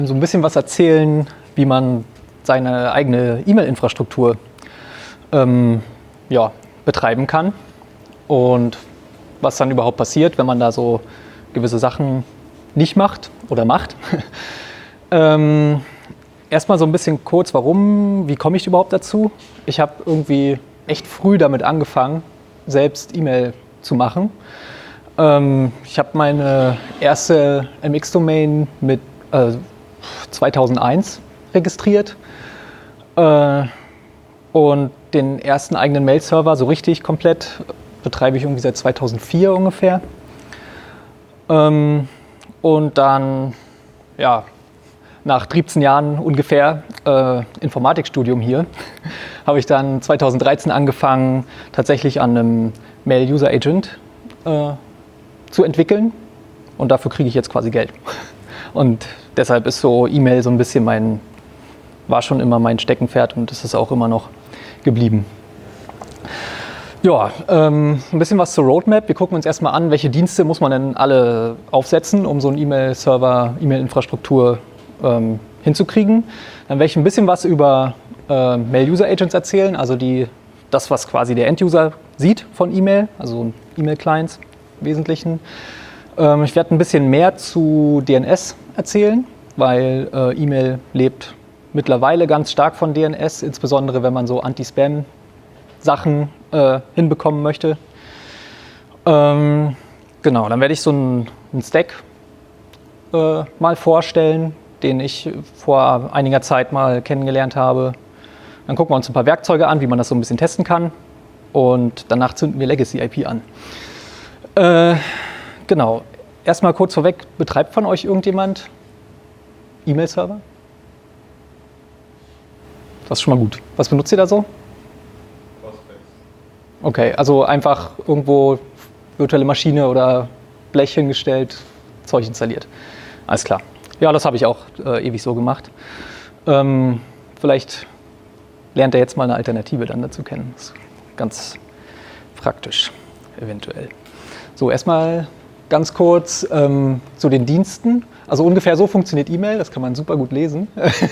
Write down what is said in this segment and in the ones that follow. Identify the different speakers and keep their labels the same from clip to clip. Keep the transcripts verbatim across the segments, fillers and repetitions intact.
Speaker 1: So ein bisschen was erzählen, wie man seine eigene E-Mail-Infrastruktur ähm, ja, betreiben kann und was dann überhaupt passiert, wenn man da so gewisse Sachen nicht macht oder macht. ähm, erstmal so ein bisschen kurz, warum, wie komme ich überhaupt dazu? Ich habe irgendwie echt früh damit angefangen, selbst E-Mail zu machen. Ähm, ich habe meine erste M X-Domain mit äh, zweitausendeins registriert äh, und den ersten eigenen Mail-Server so richtig komplett betreibe ich irgendwie seit zweitausendvier ungefähr. Ähm, und dann, ja, nach dreizehn Jahren ungefähr äh, Informatikstudium hier, habe ich dann zweitausenddreizehn angefangen, tatsächlich an einem Mail-User-Agent äh, zu entwickeln und dafür kriege ich jetzt quasi Geld. Und deshalb ist so E-Mail so ein bisschen mein, war schon immer mein Steckenpferd und das ist auch immer noch geblieben. Ja, ähm, ein bisschen was zur Roadmap. Wir gucken uns erstmal an, welche Dienste muss man denn alle aufsetzen, um so einen E-Mail-Server, E-Mail-Infrastruktur ähm, hinzukriegen. Dann werde ich ein bisschen was über äh, Mail-User-Agents erzählen, also die, das, was quasi der End-User sieht von E-Mail, also E-Mail-Clients im Wesentlichen. Ähm, ich werde ein bisschen mehr zu D N S erzählen, weil äh, E-Mail lebt mittlerweile ganz stark von D N S, insbesondere wenn man so Anti-Spam-Sachen äh, hinbekommen möchte. Ähm, genau, dann werde ich so einen, einen Stack äh, mal vorstellen, den ich vor einiger Zeit mal kennengelernt habe. Dann gucken wir uns ein paar Werkzeuge an, wie man das so ein bisschen testen kann. Und danach zünden wir Legacy I P an. Äh, genau, erstmal kurz vorweg, betreibt von euch irgendjemand E-Mail-Server? Das ist schon mal gut. Was benutzt ihr da so? Okay, also einfach irgendwo virtuelle Maschine oder Blech hingestellt, Zeug installiert. Alles klar. Ja, das habe ich auch äh, ewig so gemacht. Ähm, vielleicht lernt ihr jetzt mal eine Alternative dann dazu kennen. Das ist ganz praktisch, eventuell. So, erstmal ganz kurz ähm, zu den Diensten. Also ungefähr so funktioniert E-Mail, das kann man super gut lesen.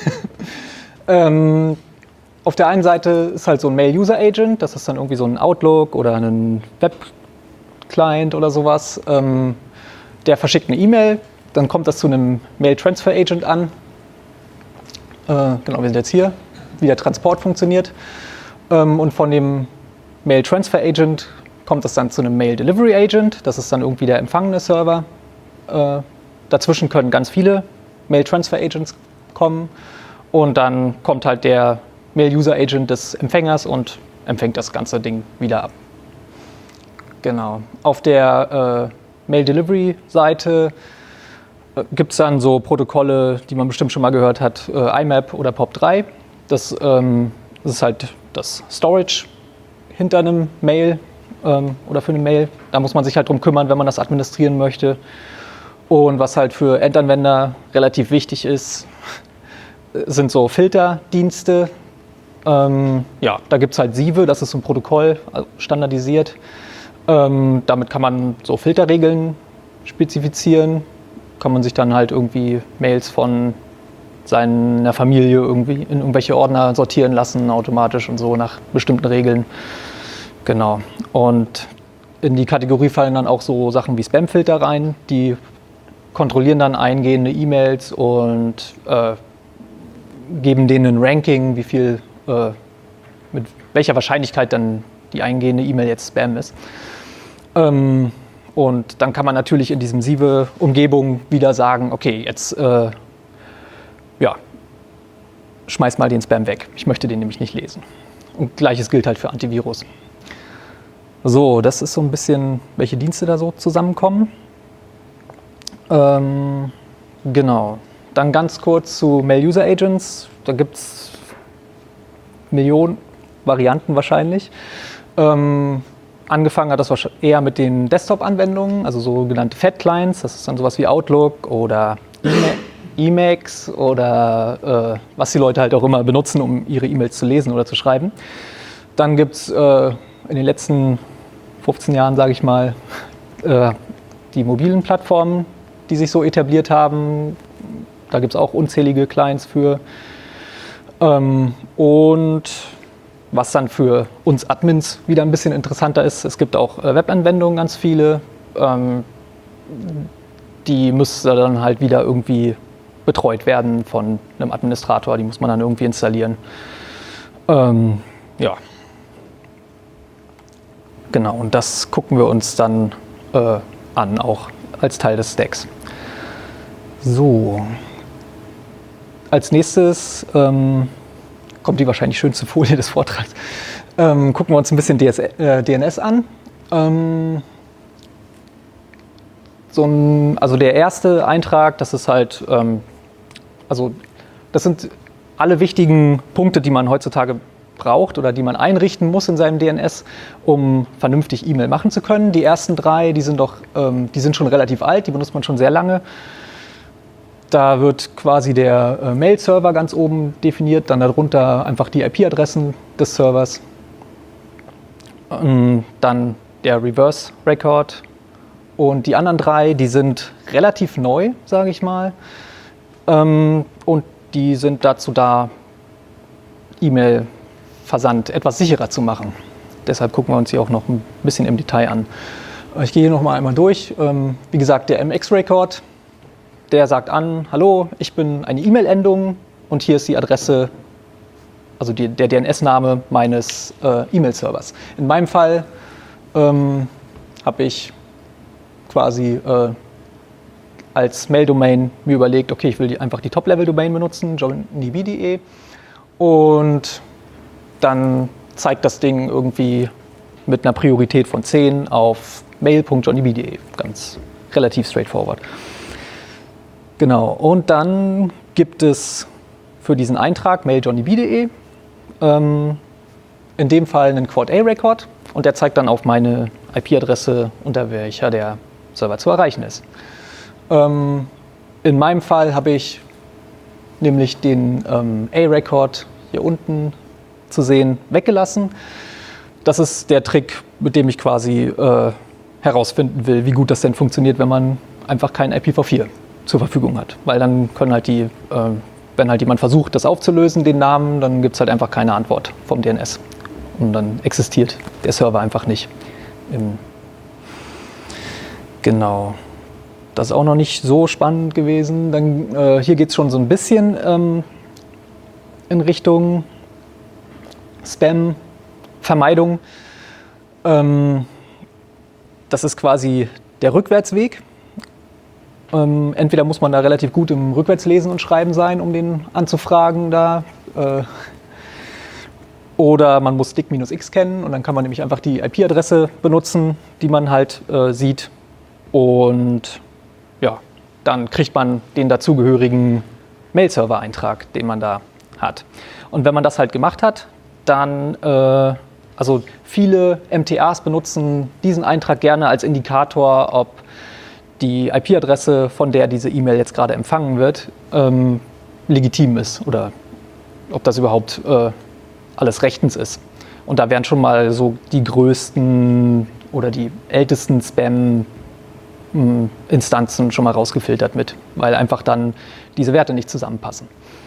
Speaker 1: ähm, auf der einen Seite ist halt so ein Mail-User-Agent, das ist dann irgendwie so ein Outlook oder ein Web-Client oder sowas. Ähm, der verschickt eine E-Mail, dann kommt das zu einem Mail-Transfer-Agent an. Äh, genau, wir sind jetzt hier, wie der Transport funktioniert. Ähm, und von dem Mail-Transfer-Agent kommt das dann zu einem Mail-Delivery-Agent, das ist dann irgendwie der empfangene Server. Äh, dazwischen können ganz viele Mail-Transfer-Agents kommen und dann kommt halt der Mail-User-Agent des Empfängers und empfängt das ganze Ding wieder ab. Genau. Auf der äh, Mail-Delivery-Seite äh, gibt es dann so Protokolle, die man bestimmt schon mal gehört hat, äh, I M A P oder P O P drei. Das, ähm, das ist halt das Storage hinter einem Mail ähm, oder für eine Mail. Da muss man sich halt drum kümmern, wenn man das administrieren möchte. Und was halt für Endanwender relativ wichtig ist, sind so Filterdienste. Ähm, ja, da gibt es halt Sieve, das ist so ein Protokoll, also standardisiert. Ähm, damit kann man so Filterregeln spezifizieren. Kann man sich dann halt irgendwie Mails von seiner Familie irgendwie in irgendwelche Ordner sortieren lassen, automatisch und so nach bestimmten Regeln. Genau. Und in die Kategorie fallen dann auch so Sachen wie Spamfilter rein, die kontrollieren dann eingehende E-Mails und äh, geben denen ein Ranking, wie viel, äh, mit welcher Wahrscheinlichkeit dann die eingehende E-Mail jetzt Spam ist. Ähm, und dann kann man natürlich in diesem Sieve-Umgebung wieder sagen, okay, jetzt äh, ja, schmeiß mal den Spam weg. Ich möchte den nämlich nicht lesen. Und gleiches gilt halt für Antivirus. So, das ist so ein bisschen, welche Dienste da so zusammenkommen. Ähm, genau. Dann ganz kurz zu Mail-User-Agents. Da gibt es Millionen Varianten wahrscheinlich. Ähm, angefangen hat das eher mit den Desktop-Anwendungen, also sogenannte Fat-Clients. Das ist dann sowas wie Outlook oder Emacs oder äh, was die Leute halt auch immer benutzen, um ihre E-Mails zu lesen oder zu schreiben. Dann gibt es äh, in den letzten fünfzehn Jahren, sage ich mal, äh, die mobilen Plattformen, die sich so etabliert haben. Da gibt es auch unzählige Clients für. Ähm, und was dann für uns Admins wieder ein bisschen interessanter ist, es gibt auch äh, Webanwendungen, ganz viele. Ähm, die müssen dann halt wieder irgendwie betreut werden von einem Administrator. Die muss man dann irgendwie installieren. Ähm, ja. Genau, und das gucken wir uns dann äh, an, auch als Teil des Stacks. So. Als nächstes ähm, kommt die wahrscheinlich schönste Folie des Vortrags. Ähm, gucken wir uns ein bisschen D S, äh, D N S an. Ähm, so ein, also der erste Eintrag, das ist halt, ähm, also das sind alle wichtigen Punkte, die man heutzutage braucht oder die man einrichten muss in seinem D N S, um vernünftig E-Mail machen zu können. Die ersten drei, die sind doch, ähm, die sind schon relativ alt, die benutzt man schon sehr lange. Da wird quasi der äh, Mail-Server ganz oben definiert, dann darunter einfach die I P-Adressen des Servers. Ähm, dann der Reverse-Record. Und die anderen drei, die sind relativ neu, sage ich mal. Ähm, und die sind dazu da, E-Mail-Versand etwas sicherer zu machen. Deshalb gucken wir uns die auch noch ein bisschen im Detail an. Ich gehe hier noch mal einmal durch. Ähm, wie gesagt, der M X-Record. Der sagt an, hallo, ich bin eine E-Mail-Endung und hier ist die Adresse, also die, der D N S-Name meines äh, E-Mail-Servers. In meinem Fall ähm, habe ich quasi äh, als Mail-Domain mir überlegt, okay, ich will die, einfach die Top-Level-Domain benutzen, johnnyb punkt de, und dann zeigt das Ding irgendwie mit einer Priorität von zehn auf mail punkt johnnyb punkt de, ganz relativ straightforward. Genau, und dann gibt es für diesen Eintrag mail punkt johnnyb punkt de ähm, in dem Fall einen Quad A-Record und der zeigt dann auf meine I P-Adresse, unter welcher der Server zu erreichen ist. Ähm, in meinem Fall habe ich nämlich den ähm, A-Record hier unten zu sehen weggelassen. Das ist der Trick, mit dem ich quasi äh, herausfinden will, wie gut das denn funktioniert, wenn man einfach kein I P v vier zur Verfügung hat. Weil dann können halt die, äh, wenn halt jemand versucht, das aufzulösen, den Namen, dann gibt es halt einfach keine Antwort vom D N S. Und dann existiert der Server einfach nicht. Im genau. Das ist auch noch nicht so spannend gewesen. Dann, äh, hier geht es schon so ein bisschen ähm, in Richtung Spam-Vermeidung. Ähm, das ist quasi der Rückwärtsweg. Ähm, entweder muss man da relativ gut im Rückwärtslesen und Schreiben sein, um den anzufragen da. Äh, oder man muss dick-x kennen und dann kann man nämlich einfach die I P-Adresse benutzen, die man halt äh, sieht. Und ja, dann kriegt man den dazugehörigen Mail-Server-Eintrag, den man da hat. Und wenn man das halt gemacht hat, dann, äh, also viele M T As benutzen diesen Eintrag gerne als Indikator, ob die I P-Adresse, von der diese E-Mail jetzt gerade empfangen wird, ähm, legitim ist oder ob das überhaupt äh, alles rechtens ist. Und da werden schon mal so die größten oder die ältesten Spam-Instanzen schon mal rausgefiltert mit, weil einfach dann diese Werte nicht zusammenpassen.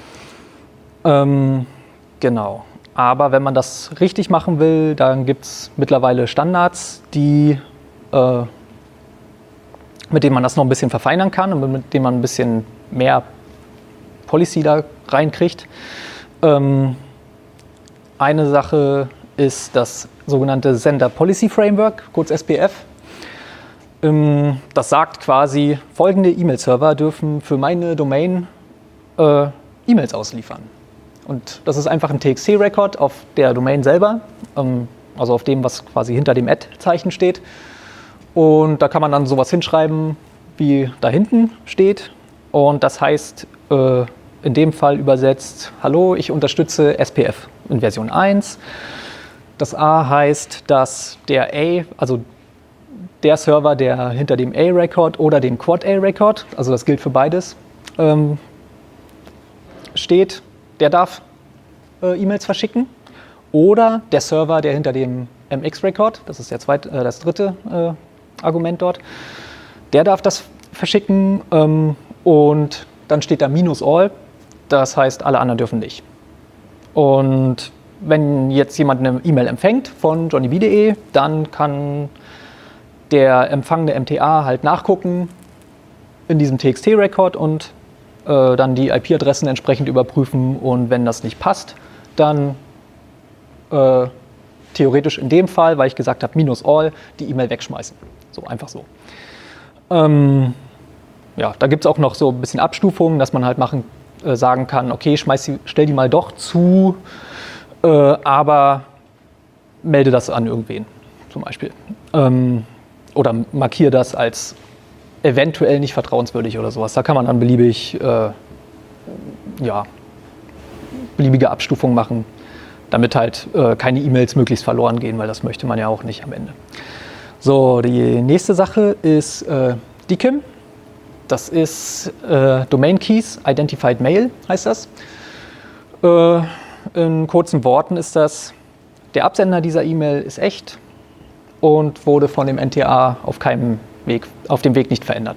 Speaker 1: Ähm, genau. Aber wenn man das richtig machen will, dann gibt es mittlerweile Standards, die äh, mit denen man das noch ein bisschen verfeinern kann und mit denen man ein bisschen mehr Policy da reinkriegt. Ähm, eine Sache ist das sogenannte Sender Policy Framework, kurz S P F. Ähm, das sagt quasi, folgende E-Mail-Server dürfen für meine Domain äh, E-Mails ausliefern. Und das ist einfach ein T X T-Record auf der Domain selber, ähm, also auf dem, was quasi hinter dem Ad-Zeichen steht. Und da kann man dann sowas hinschreiben, wie da hinten steht. Und das heißt, äh, in dem Fall übersetzt, hallo, ich unterstütze S P F in Version eins. Das A heißt, dass der A, also der Server, der hinter dem A-Record oder dem Quad A-Record, also das gilt für beides, ähm, steht, der darf äh, E-Mails verschicken. Oder der Server, der hinter dem M X-Record, das ist der zweite, äh, das dritte äh, Argument dort, der darf das verschicken ähm, und dann steht da minus all, das heißt, alle anderen dürfen nicht. Und wenn jetzt jemand eine E-Mail empfängt von johnny b punkt de, dann kann der empfangene M T A halt nachgucken in diesem T X T-Record und äh, dann die I P-Adressen entsprechend überprüfen. Und wenn das nicht passt, dann äh, theoretisch in dem Fall, weil ich gesagt habe, minus all, die E-Mail wegschmeißen. So, einfach so. Ähm, ja, da gibt es auch noch so ein bisschen Abstufungen, dass man halt machen, äh, sagen kann, okay, schmeiß die, stell die mal doch zu, äh, aber melde das an irgendwen, zum Beispiel. Ähm, oder markiere das als eventuell nicht vertrauenswürdig oder sowas. Da kann man dann beliebig, äh, ja, beliebige Abstufungen machen, damit halt äh, keine E-Mails möglichst verloren gehen, weil das möchte man ja auch nicht am Ende. So, die nächste Sache ist äh, D K I M. Das ist äh, Domain Keys Identified Mail, heißt das. Äh, in kurzen Worten ist das, der Absender dieser E-Mail ist echt und wurde von dem N T A auf keinem Weg, auf dem Weg nicht verändert.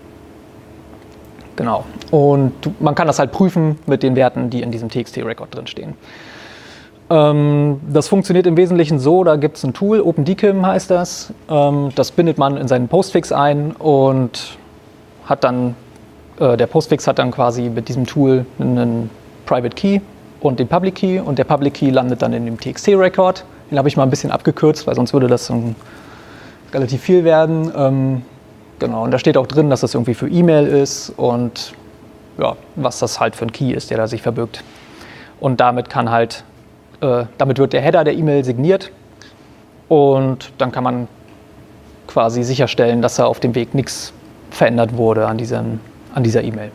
Speaker 1: Genau. Und man kann das halt prüfen mit den Werten, die in diesem T X T-Record drin stehen. Ähm, das funktioniert im Wesentlichen so, da gibt es ein Tool, OpenDKIM heißt das. Ähm, das bindet man in seinen Postfix ein und hat dann, äh, der Postfix hat dann quasi mit diesem Tool einen Private Key und den Public Key und der Public Key landet dann in dem T X T-Record. Den habe ich mal ein bisschen abgekürzt, weil sonst würde das um relativ viel werden. Ähm, genau, und da steht auch drin, dass das irgendwie für E-Mail ist und ja, was das halt für ein Key ist, der da sich verbirgt. Und damit kann halt, äh, damit wird der Header der E-Mail signiert und dann kann man quasi sicherstellen, dass da auf dem Weg nichts verändert wurde an, diesem, an dieser E-Mail.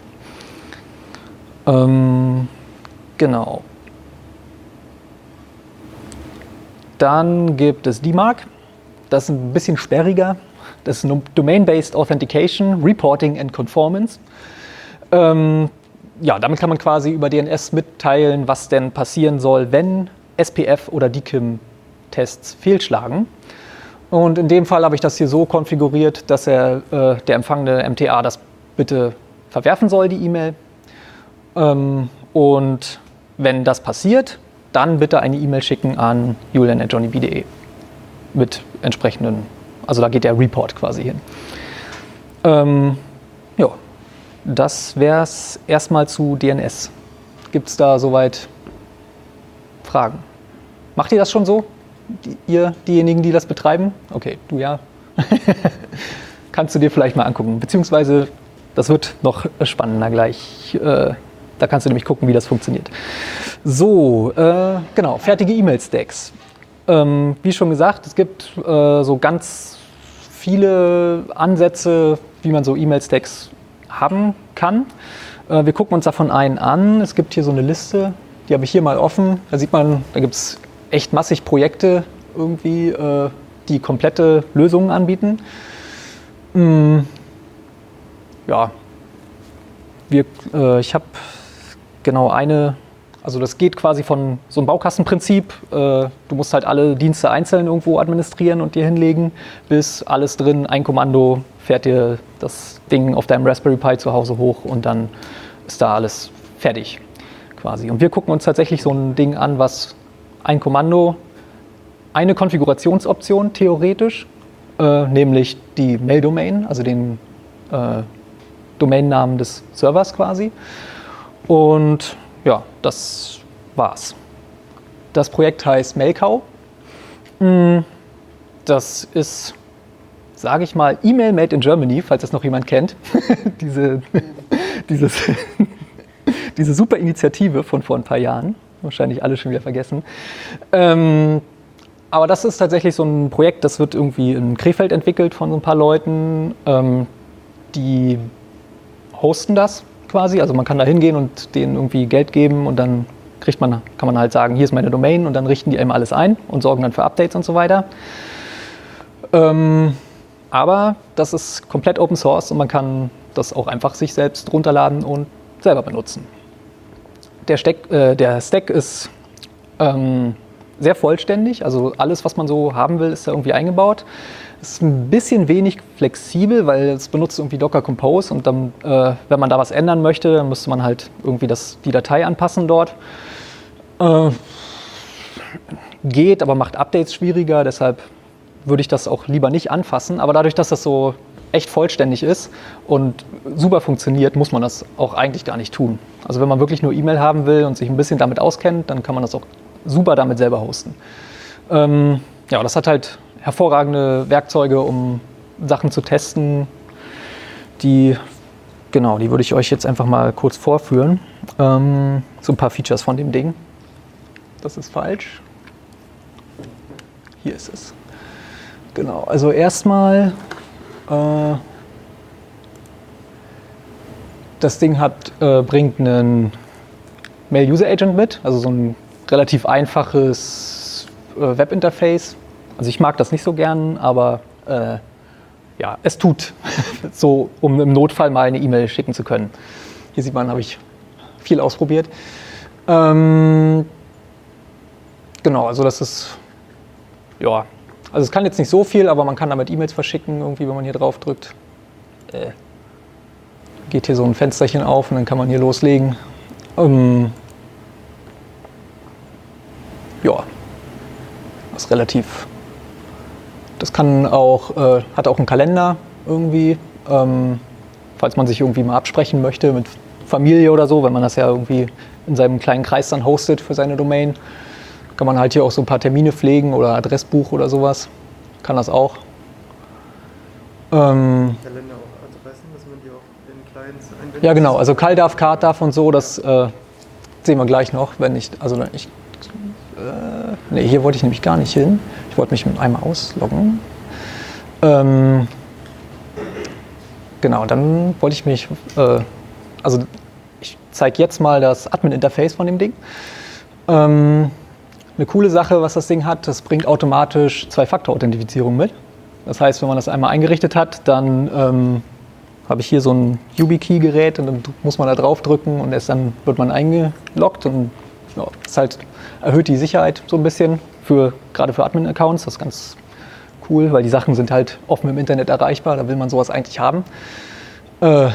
Speaker 1: Ähm, genau. Dann gibt es D MARC. Das ist ein bisschen sperriger. Das ist Domain-Based Authentication, Reporting and Conformance. Ähm, ja, damit kann man quasi über D N S mitteilen, was denn passieren soll, wenn S P F oder D K I M-Tests fehlschlagen. Und in dem Fall habe ich das hier so konfiguriert, dass er, äh, der empfangene M T A das bitte verwerfen soll, die E-Mail. Ähm, und wenn das passiert, dann bitte eine E-Mail schicken an julian at johnny b punkt de mit entsprechenden, also da geht der Report quasi hin. Ähm, ja, das wäre es erstmal zu D N S. Gibt es da soweit Fragen? Macht ihr das schon so? Die, ihr, diejenigen, die das betreiben? Okay, du ja. Kannst du dir vielleicht mal angucken. Beziehungsweise, das wird noch spannender gleich. Äh, da kannst du nämlich gucken, wie das funktioniert. So, äh, genau, fertige E-Mail-Stacks. Ähm, wie schon gesagt, es gibt äh, so ganz viele Ansätze, wie man so E-Mail-Stacks haben kann. Äh, wir gucken uns davon einen an. Es gibt hier so eine Liste, die habe ich hier mal offen. Da sieht man, da gibt es echt massig Projekte irgendwie, äh, die komplette Lösungen anbieten. Mm, ja, wir, äh, ich habe genau eine, also das geht quasi von so einem Baukastenprinzip, äh, du musst halt alle Dienste einzeln irgendwo administrieren und dir hinlegen, bis alles drin, ein Kommando, fährt dir das Ding auf deinem Raspberry Pi zu Hause hoch und dann ist da alles fertig quasi. Und wir gucken uns tatsächlich so ein Ding an, was ein Kommando, eine Konfigurationsoption theoretisch, äh, nämlich die Mail-Domain, also den äh, Domainnamen des Servers quasi. Und ja, das war's. Das Projekt heißt Mailcow. Das ist, sage ich mal, E-Mail made in Germany, falls das noch jemand kennt. diese, dieses, diese super Initiative von vor ein paar Jahren. Wahrscheinlich alle schon wieder vergessen. Ähm, aber das ist tatsächlich so ein Projekt, das wird irgendwie in Krefeld entwickelt von so ein paar Leuten. Ähm, die hosten das quasi. Also man kann da hingehen und denen irgendwie Geld geben und dann kriegt man, kann man halt sagen, hier ist meine Domain und dann richten die eben alles ein und sorgen dann für Updates und so weiter. Ähm, aber das ist komplett Open Source und man kann das auch einfach sich selbst runterladen und selber benutzen. Der Stack, äh, der Stack ist ähm, sehr vollständig, also alles, was man so haben will, ist da irgendwie eingebaut. Ist ein bisschen wenig flexibel, weil es benutzt irgendwie Docker Compose und dann, äh, wenn man da was ändern möchte, dann müsste man halt irgendwie das, die Datei anpassen dort. Äh, geht, aber macht Updates schwieriger, deshalb würde ich das auch lieber nicht anfassen. Aber dadurch, dass das so echt vollständig ist und super funktioniert, muss man das auch eigentlich gar nicht tun. Also wenn man wirklich nur E-Mail haben will und sich ein bisschen damit auskennt, dann kann man das auch super damit selber hosten. Ähm, ja, das hat halt hervorragende Werkzeuge, um Sachen zu testen. Die, genau, die würde ich euch jetzt einfach mal kurz vorführen. Ähm, so ein paar Features von dem Ding. Das ist falsch. Hier ist es. Genau, also erstmal, äh, das Ding hat, äh, bringt einen Mail-User-Agent mit, also so ein relativ einfaches äh, Webinterface. Also ich mag das nicht so gern, aber äh, ja, es tut so, um im Notfall mal eine E-Mail schicken zu können. Hier sieht man, habe ich viel ausprobiert. Ähm, genau, also das ist, ja, also es kann jetzt nicht so viel, aber man kann damit E-Mails verschicken, irgendwie, wenn man hier drauf drückt. Äh, geht hier so ein Fensterchen auf und dann kann man hier loslegen. Ähm, ja, das ist relativ. Das kann auch, äh, hat auch einen Kalender irgendwie, ähm, falls man sich irgendwie mal absprechen möchte mit Familie oder so, wenn man das ja irgendwie in seinem kleinen Kreis dann hostet für seine Domain. Kann man halt hier auch so ein paar Termine pflegen oder Adressbuch oder sowas. Kann das auch. Ähm,
Speaker 2: Kalender auch Adressen, dass man die auch in Clients einbindet?
Speaker 1: Ja genau, also CalDAV, CardDAV und so, das äh, sehen wir gleich noch, wenn ich, also ich, äh, nee, hier wollte ich nämlich gar nicht hin. Ich wollte mich einmal ausloggen. Ähm, genau, dann wollte ich mich, äh, also ich zeige jetzt mal das Admin-Interface von dem Ding. Ähm, Eine coole Sache, was das Ding hat, das bringt automatisch Zwei-Faktor-Authentifizierung mit. Das heißt, wenn man das einmal eingerichtet hat, dann ähm, habe ich hier so ein YubiKey-Gerät und dann muss man da drauf drücken und erst dann wird man eingeloggt. Und ja, das halt erhöht die Sicherheit so ein bisschen, für, gerade für Admin-Accounts. Das ist ganz cool, weil die Sachen sind halt offen im Internet erreichbar, da will man sowas eigentlich haben. Äh,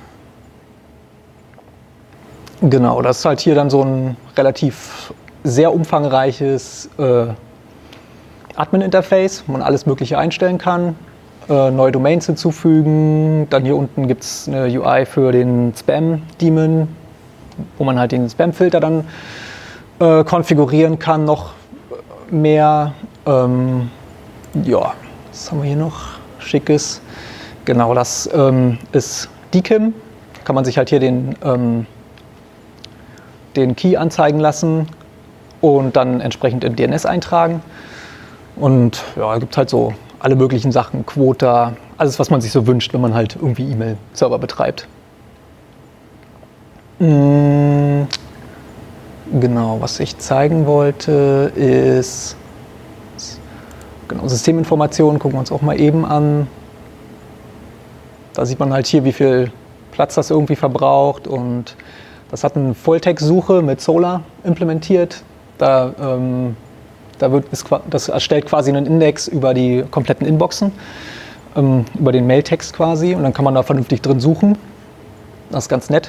Speaker 1: genau, das ist halt hier dann so ein relativ sehr umfangreiches äh, Admin-Interface, wo man alles Mögliche einstellen kann, äh, neue Domains hinzufügen. Dann hier unten gibt es eine U I für den Spam-Daemon, wo man halt den Spam-Filter dann äh, konfigurieren kann, noch mehr. Ähm, ja, was haben wir hier noch Schickes? Genau, das ähm, ist D K I M. Kann man sich halt hier den, ähm, den Key anzeigen lassen und dann entsprechend in D N S eintragen. Und ja, es gibt halt so alle möglichen Sachen, Quota, alles, was man sich so wünscht, wenn man halt irgendwie E-Mail-Server betreibt. Mhm. Genau, was ich zeigen wollte, ist genau, Systeminformationen, gucken wir uns auch mal eben an. Da sieht man halt hier, wie viel Platz das irgendwie verbraucht, und das hat eine Volltext-Suche mit Solr implementiert. Da, ähm, da wird, ist, das erstellt quasi einen Index über die kompletten Inboxen, ähm, über den Mailtext quasi, und dann kann man da vernünftig drin suchen. Das ist ganz nett.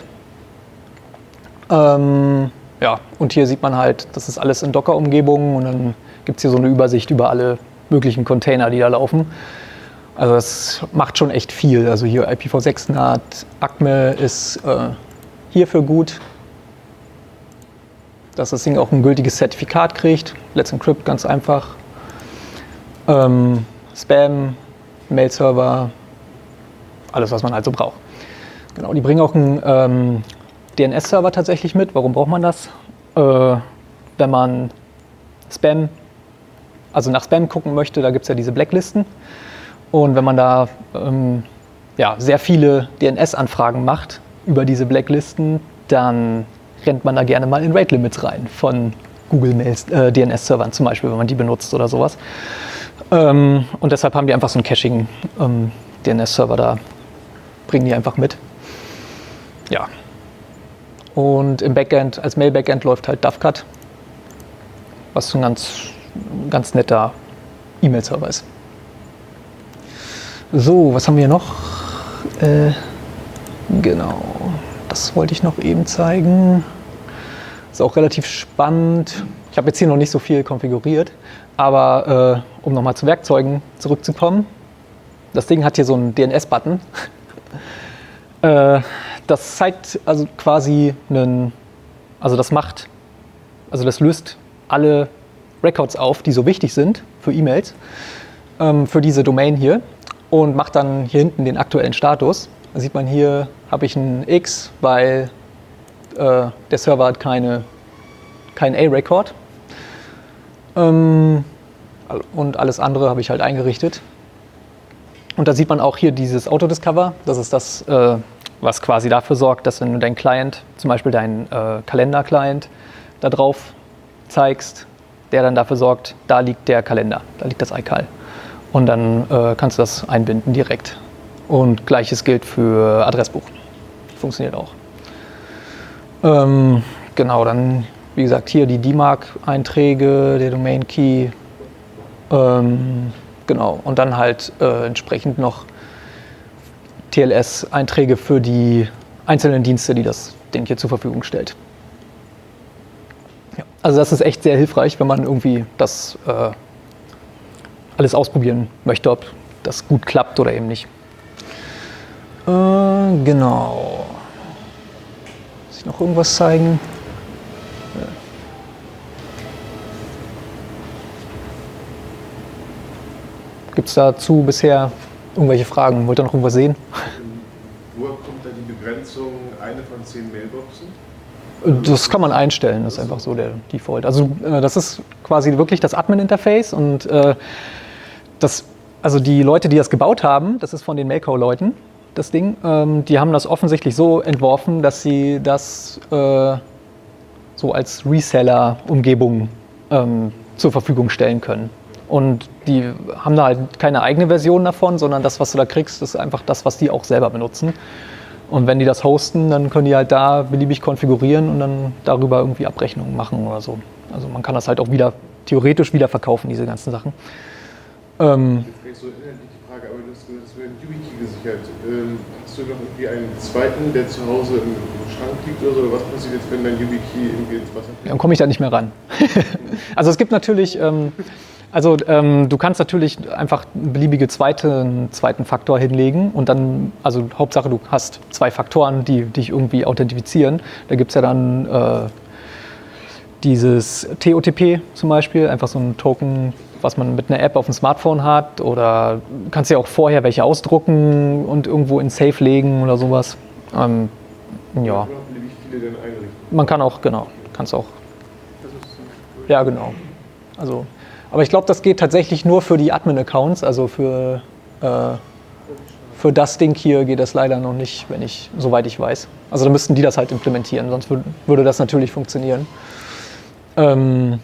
Speaker 1: Ähm, ja, und hier sieht man halt, das ist alles in Docker-Umgebungen, und dann gibt es hier so eine Übersicht über alle möglichen Container, die da laufen. Also das macht schon echt viel. Also hier I P v sechs N A T, A C M E ist äh, hierfür gut, dass das Ding auch ein gültiges Zertifikat kriegt. Let's Encrypt, ganz einfach. Ähm, Spam, Mail-Server, alles, was man halt so braucht. Genau, die bringen auch einen ähm, D N S-Server tatsächlich mit. Warum braucht man das? Äh, wenn man Spam, also nach Spam gucken möchte, da gibt es ja diese Blacklisten. Und wenn man da ähm, ja, sehr viele D N S-Anfragen macht über diese Blacklisten, dann rennt man da gerne mal in Rate Limits rein von Google Mails, äh, D N S-Servern zum Beispiel, wenn man die benutzt oder sowas. Ähm, und deshalb haben die einfach so einen Caching ähm, D N S-Server da, bringen die einfach mit. Ja. Und im Backend, als Mail-Backend läuft halt Dovecot, was ein ganz, ganz netter E-Mail-Server ist. So, was haben wir noch? Äh, genau, das wollte ich noch eben zeigen. Ist auch relativ spannend. Ich habe jetzt hier noch nicht so viel konfiguriert, aber äh, um nochmal zu Werkzeugen zurückzukommen. Das Ding hat hier so einen D N S-Button. äh, das zeigt also quasi einen, also das macht, also das löst alle Records auf, die so wichtig sind für E-Mails, ähm, für diese Domain hier und macht dann hier hinten den aktuellen Status. Da sieht man hier, habe ich ein X, weil äh, der Server hat keine, keinen A-Record. Ähm, und alles andere habe ich halt eingerichtet. Und da sieht man auch hier dieses Autodiscover. Das ist das, äh, was quasi dafür sorgt, dass wenn du deinen Client, zum Beispiel deinen äh, Kalender-Client, da drauf zeigst, der dann dafür sorgt, da liegt der Kalender, da liegt das iCal. Und dann äh, kannst du das einbinden direkt. Und gleiches gilt für Adressbuch. Funktioniert auch. Ähm, genau, dann wie gesagt hier die D M A R-Einträge, der Domain-Key. Ähm, genau, und dann halt äh, entsprechend noch T L S-Einträge für die einzelnen Dienste, die das Ding hier zur Verfügung stellt. Ja, also das ist echt sehr hilfreich, wenn man irgendwie das äh, alles ausprobieren möchte, ob das gut klappt oder eben nicht. Äh, genau. Muss ich noch irgendwas zeigen? Ja. Gibt es dazu bisher irgendwelche Fragen? Wollt ihr noch irgendwas sehen?
Speaker 3: Woher kommt da die Begrenzung, eine von zehn Mailboxen?
Speaker 1: Das kann man einstellen, das ist einfach so der Default. Also äh, das ist quasi wirklich das Admin-Interface und äh, das, also die Leute, die das gebaut haben, das ist von den Mailco-Leuten, das Ding, ähm, die haben das offensichtlich so entworfen, dass sie das äh, so als Reseller-Umgebung ähm, zur Verfügung stellen können. Und die haben da halt keine eigene Version davon, sondern das, was du da kriegst, ist einfach das, was die auch selber benutzen. Und wenn die das hosten, dann können die halt da beliebig konfigurieren und dann darüber irgendwie Abrechnungen machen oder so. Also man kann das halt auch wieder theoretisch wieder verkaufen, diese ganzen Sachen. Ähm,
Speaker 3: Jetzt so inhaltlich die Frage, aber du hast gesagt, das wäre ein YubiKey gesichert. Ähm, hast du noch irgendwie einen zweiten, der zu Hause im, im Schrank liegt oder so? Oder was passiert jetzt, wenn dein YubiKey irgendwie ins Wasser fällt?
Speaker 1: Dann komme ich da nicht mehr ran. Also es gibt natürlich, ähm, also ähm, du kannst natürlich einfach einen beliebigen zweiten, zweiten Faktor hinlegen und dann, also Hauptsache du hast zwei Faktoren, die dich irgendwie authentifizieren. Da gibt es ja dann äh, dieses T O T P zum Beispiel, einfach so ein Token, was man mit einer App auf dem Smartphone hat, oder du kannst ja auch vorher welche ausdrucken und irgendwo in Safe legen oder sowas. Ähm, ja.
Speaker 3: Wie viele denn einrichten?
Speaker 1: Man kann auch, genau, kannst auch. Ja, genau. Also, aber ich glaube, das geht tatsächlich nur für die Admin-Accounts, also für, äh, für das Ding hier geht das leider noch nicht, wenn ich, soweit ich weiß. Also da müssten die das halt implementieren, sonst würd, würde das natürlich funktionieren. Ähm,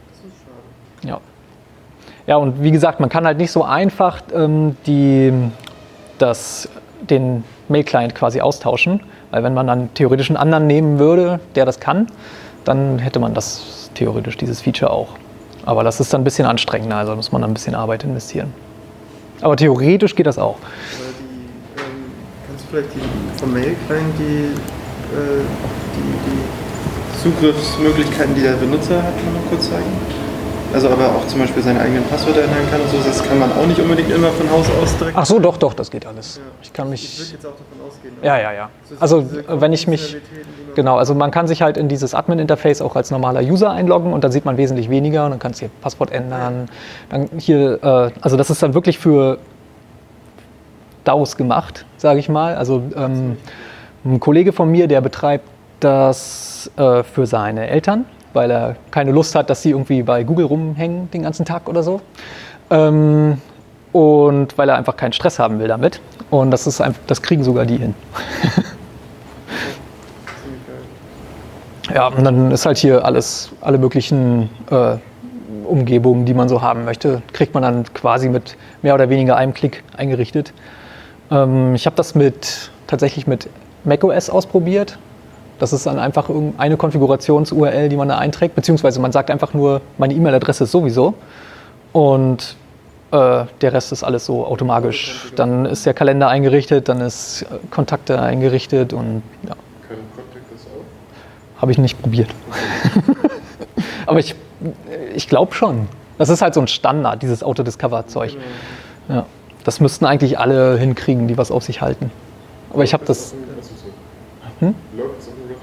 Speaker 1: ja. Ja, und wie gesagt, man kann halt nicht so einfach ähm, die, das, den Mail-Client quasi austauschen, weil wenn man dann theoretisch einen anderen nehmen würde, der das kann, dann hätte man das theoretisch, dieses Feature auch. Aber das ist dann ein bisschen anstrengender, also muss man dann ein bisschen Arbeit investieren. Aber theoretisch geht das auch.
Speaker 2: Die, ähm, kannst du vielleicht die, vom Mail-Client die, äh, die, die Zugriffsmöglichkeiten, die der Benutzer hat, noch mal kurz zeigen? Also aber auch zum Beispiel seine eigenen Passwörter ändern kann und so, das kann man auch nicht unbedingt immer von Haus aus direkt.
Speaker 1: Ach so, doch, doch, das geht alles.
Speaker 2: Ja.
Speaker 1: Ich kann mich.
Speaker 2: Ich würde jetzt auch davon ausgehen.
Speaker 1: Ja, ja, ja.
Speaker 2: So
Speaker 1: Also
Speaker 2: diese
Speaker 1: wenn ich mich.
Speaker 2: Funktionalitäten, die man-
Speaker 1: Genau, also man kann sich halt in dieses Admin-Interface auch als normaler User einloggen und dann sieht man wesentlich weniger und dann kannst du hier Passwort ändern. Dann hier, äh, also das ist dann wirklich für D A Os gemacht, sage ich mal. Also ähm, ein Kollege von mir, der betreibt das äh, für seine Eltern, weil er keine Lust hat, dass sie irgendwie bei Google rumhängen den ganzen Tag oder so. Ähm, und weil er einfach keinen Stress haben will damit. Und das ist einfach, das kriegen sogar die hin. Ja, und dann ist halt hier alles, alle möglichen äh, Umgebungen, die man so haben möchte, kriegt man dann quasi mit mehr oder weniger einem Klick eingerichtet. Ähm, ich habe das mit, tatsächlich mit macOS ausprobiert. Das ist dann einfach eine Konfigurations-U R L, die man da einträgt, beziehungsweise man sagt einfach nur, meine E-Mail-Adresse ist sowieso. Und äh, der Rest ist alles so automatisch. Dann ist der Kalender eingerichtet, dann ist äh, Kontakte eingerichtet und ja.
Speaker 3: Können Kontakte das auch?
Speaker 1: Habe ich nicht probiert. Aber ich, ich glaube schon. Das ist halt so ein Standard, dieses Autodiscover-Zeug. Ja. Das müssten eigentlich alle hinkriegen, die was auf sich halten. Aber ich habe das... Hm?
Speaker 3: Läuft das auf dem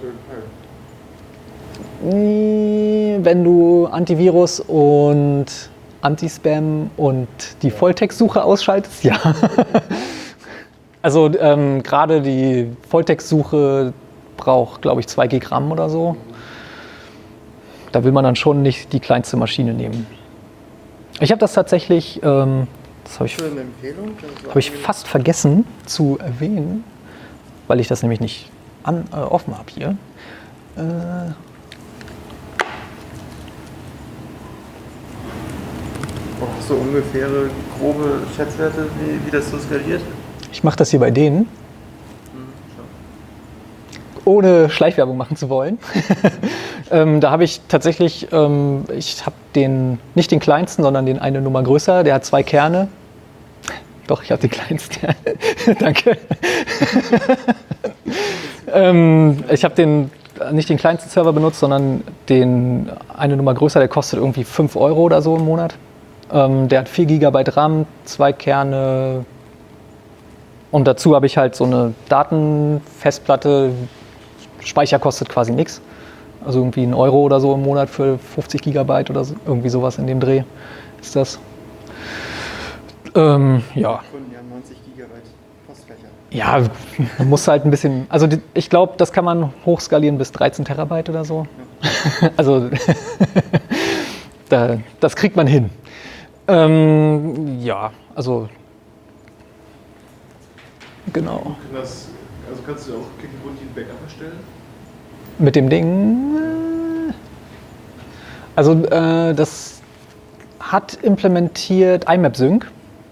Speaker 3: Raspberry Pi?
Speaker 1: Wenn du Antivirus und Anti-Spam und die Volltextsuche ausschaltest, ja. Also ähm, gerade die Volltextsuche braucht, glaube ich, zwei Gigabyte RAM oder so. Da will man dann schon nicht die kleinste Maschine nehmen. Ich habe das tatsächlich, ähm, das habe ich,
Speaker 2: Eine Empfehlung?
Speaker 1: hab ich fast vergessen zu erwähnen, weil ich das nämlich nicht an, äh, offen habe hier. Äh,
Speaker 2: Auch so ungefähre, grobe Schätzwerte, wie, wie das so skaliert?
Speaker 1: ich mache das hier bei denen, ohne Schleichwerbung machen zu wollen. ähm, da habe ich tatsächlich, ähm, ich habe den, nicht den kleinsten, sondern den eine Nummer größer, der hat zwei Kerne. Doch, ich habe den kleinsten. Danke. ähm, ich habe den, nicht den kleinsten Server benutzt, sondern den eine Nummer größer, der kostet irgendwie fünf Euro oder so im Monat. Ähm, der hat vier Gigabyte RAM, zwei Kerne und dazu habe ich halt so eine Datenfestplatte. Speicher kostet quasi nichts. Also irgendwie ein Euro oder so im Monat für fünfzig Gigabyte oder so, irgendwie sowas in dem Dreh ist das. Ähm, ja.
Speaker 2: Kunden, die haben neunzig Gigabyte Postfläche.
Speaker 1: Ja, man muss halt ein bisschen, also die, ich glaube, das kann man hochskalieren bis dreizehn Terabyte oder so. Ja. Also da, das kriegt man hin. Ähm, ja, also genau.
Speaker 3: Kann das, also kannst du auch Kicking ein Backup erstellen?
Speaker 1: Mit dem Ding, also äh, das hat implementiert I M A P Sync.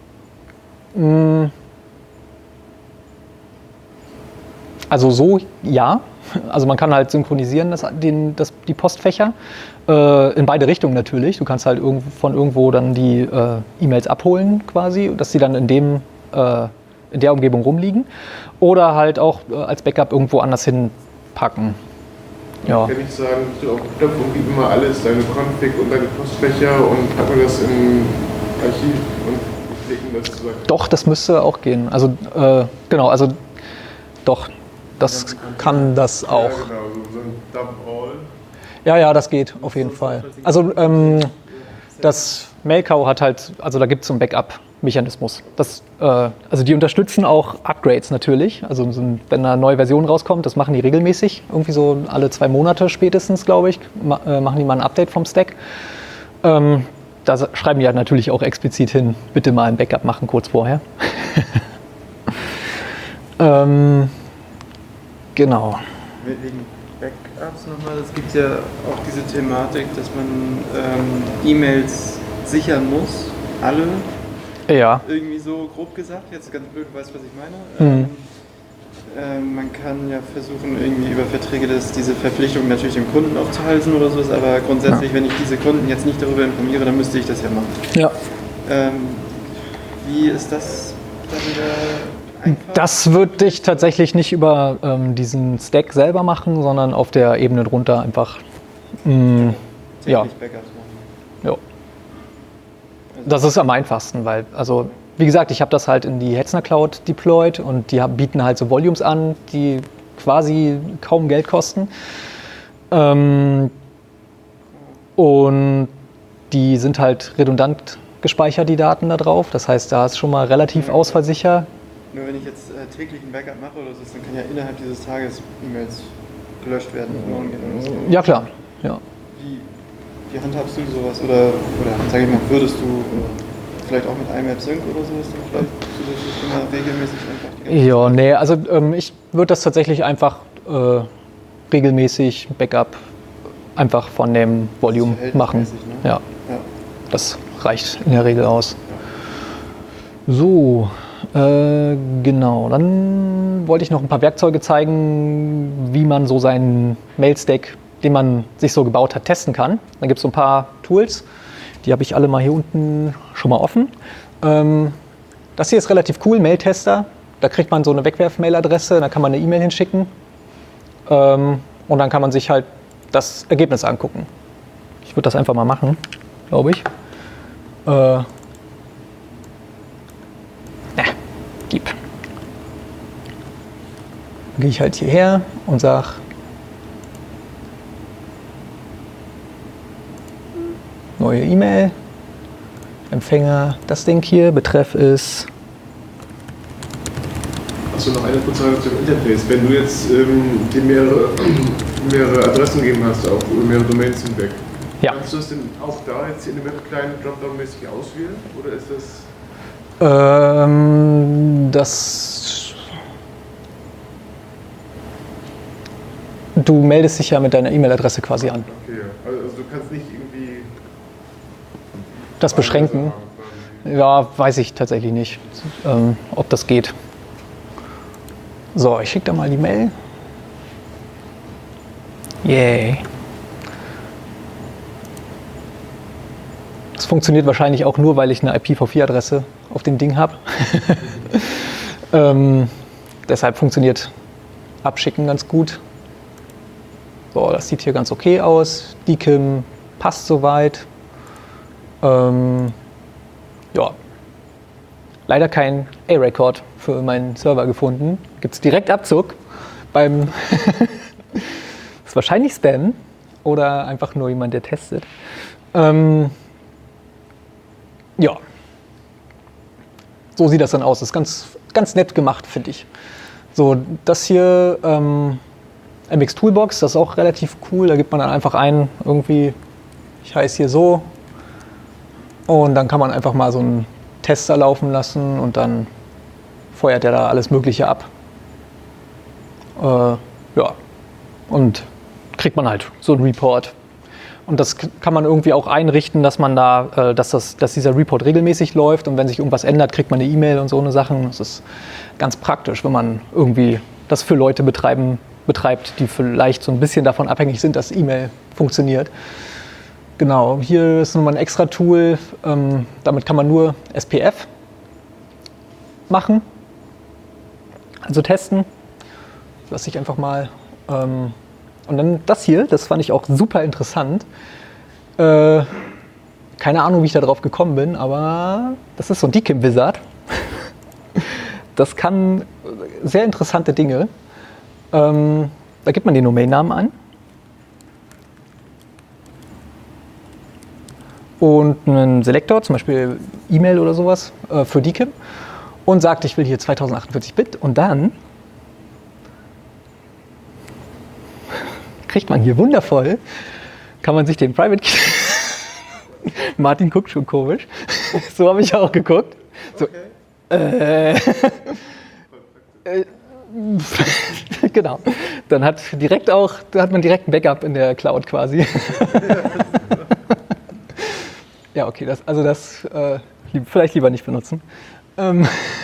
Speaker 1: Also so, ja. Also man kann halt synchronisieren, das, den, das, die Postfächer, äh, in beide Richtungen natürlich. Du kannst halt irgendwo, von irgendwo dann die äh, E-Mails abholen quasi, dass sie dann in, dem, äh, in der Umgebung rumliegen. Oder halt auch äh, als Backup irgendwo anders hinpacken. Ja.
Speaker 3: Kann ich sagen, du auf dem Knopf irgendwie immer alles, deine Config und deine Postfächer und packen das im Archiv und klicken das zusammen?
Speaker 1: Doch, das müsste auch gehen. Also äh, genau, also doch. Das kann das auch.
Speaker 3: Ja, genau, so ein Dump All.
Speaker 1: Ja, ja, das geht auf jeden Fall. Also ähm, das Mailcow hat halt, also da gibt es so einen Backup-Mechanismus. Das, äh, also die unterstützen auch Upgrades natürlich. Also so ein, wenn eine neue Version rauskommt, das machen die regelmäßig. Irgendwie so alle zwei Monate spätestens, glaube ich, ma äh, machen die mal ein Update vom Stack. Ähm, da schreiben die halt natürlich auch explizit hin, bitte mal ein Backup machen kurz vorher. ähm, Genau.
Speaker 2: Wegen Backups nochmal, es gibt ja auch diese Thematik, dass man ähm, E-Mails sichern muss, alle.
Speaker 1: Ja.
Speaker 2: Irgendwie so grob gesagt, jetzt ganz blöd, du weißt, was ich meine.
Speaker 1: Mhm.
Speaker 2: Ähm, ähm, man kann ja versuchen, irgendwie über Verträge das, diese Verpflichtung natürlich dem Kunden aufzuhalten oder sowas, aber grundsätzlich, ja. Wenn ich diese Kunden jetzt nicht darüber informiere, dann müsste ich das ja machen.
Speaker 1: Ja.
Speaker 2: Ähm, wie ist das da wieder? Einfach.
Speaker 1: Das würde ich tatsächlich nicht über ähm, diesen Stack selber machen, sondern auf der Ebene drunter einfach. Mh, ja.
Speaker 2: Backups machen.
Speaker 1: Ja. Das ist am einfachsten, weil, also wie gesagt, ich habe das halt in die Hetzner Cloud deployed und die bieten halt so Volumes an, die quasi kaum Geld kosten. Ähm, und die sind halt redundant gespeichert, die Daten da drauf. Das heißt, da ist schon mal relativ ausfallsicher.
Speaker 2: Nur wenn ich jetzt äh, täglich ein Backup mache oder so, dann kann ja innerhalb dieses Tages E-Mails gelöscht werden. Oder so.
Speaker 1: Ja, klar. Ja.
Speaker 2: Wie, wie handhabst du sowas? Oder, oder sag ich mal, würdest du vielleicht auch mit I M A P Sync oder sowas dann vielleicht zusätzlich immer regelmäßig einfach die ganze
Speaker 1: Ja, nee, also ähm, ich würde das tatsächlich einfach äh, regelmäßig Backup einfach von dem Volume machen.
Speaker 2: Ne?
Speaker 1: Ja.
Speaker 2: Ja,
Speaker 1: das reicht in der Regel aus. So. Äh, genau, dann wollte ich noch ein paar Werkzeuge zeigen, wie man so seinen Mail-Stack, den man sich so gebaut hat, testen kann. Da gibt es so ein paar Tools, die habe ich alle mal hier unten schon mal offen. Ähm, das hier ist relativ cool, Mailtester. Da kriegt man so eine Wegwerf-Mail-Adresse, da kann man eine E-Mail hinschicken. Ähm, und dann kann man sich halt das Ergebnis angucken. Ich würde das einfach mal machen, glaube ich. Äh, na, gib. Dann gehe ich halt hierher und sage, neue E-Mail, Empfänger, das Ding hier, Betreff ist.
Speaker 3: Achso, noch eine kurze Frage zum Interface. Wenn du jetzt ähm, dir mehrere, mehrere Adressen gegeben hast, auch über mehrere Domains hinweg,
Speaker 1: Ja.
Speaker 3: kannst du das denn auch da jetzt in dem Webclient Dropdown-mäßig auswählen? Oder ist das.
Speaker 1: Ähm, das. Du meldest dich ja mit deiner E-Mail-Adresse quasi an.
Speaker 3: Okay, also, also du kannst nicht irgendwie.
Speaker 1: Das beschränken? Ja, weiß ich tatsächlich nicht, ähm, ob das geht. So, ich schicke da mal die Mail. Yay. Das funktioniert wahrscheinlich auch nur, weil ich eine I P v vier Adresse auf dem Ding habe. ähm, deshalb funktioniert Abschicken ganz gut. So, das sieht hier ganz okay aus. D K I M passt soweit. Ähm, ja. Leider kein A-Record für meinen Server gefunden. Gibt es direkt Abzug beim. Ist wahrscheinlich Spam oder einfach nur jemand, der testet. Ähm, ja. So sieht das dann aus. Das ist ganz, ganz nett gemacht, finde ich. So, das hier, ähm, M X Toolbox, das ist auch relativ cool. Da gibt man dann einfach ein, irgendwie, ich heiße hier so. Und dann kann man einfach mal so einen Tester laufen lassen und dann feuert er da alles Mögliche ab. Äh, ja, und kriegt man halt so einen Report. Und das kann man irgendwie auch einrichten, dass man da, äh, dass, das, dass dieser Report regelmäßig läuft und wenn sich irgendwas ändert, kriegt man eine E-Mail und so eine Sachen. Das ist ganz praktisch, wenn man irgendwie das für Leute betreiben, betreibt, die vielleicht so ein bisschen davon abhängig sind, dass E-Mail funktioniert. Genau, hier ist nochmal ein extra Tool, ähm, damit kann man nur S P F machen, also testen. Lass ich einfach mal. Ähm, und dann das hier, das fand ich auch super interessant. Äh, keine Ahnung, wie ich da drauf gekommen bin, aber das ist so ein D K I M-Wizard. Das kann sehr interessante Dinge. Ähm, da gibt man den Domainnamen an. Und einen Selektor, zum Beispiel E-Mail oder sowas, äh, für D K I M und sagt, ich will hier zweitausendachtzig Bit und dann kriegt man hier wundervoll, kann man sich den Private Key Martin guckt schon komisch, so habe ich auch geguckt. So, okay. äh, äh, genau, dann hat direkt auch, da hat man direkt ein Backup in der Cloud quasi. Ja, okay, das, also das äh, vielleicht lieber nicht benutzen. Ähm,